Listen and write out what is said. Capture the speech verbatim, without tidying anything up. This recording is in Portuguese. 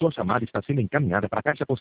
Sua chamada está sendo encaminhada para a caixa postal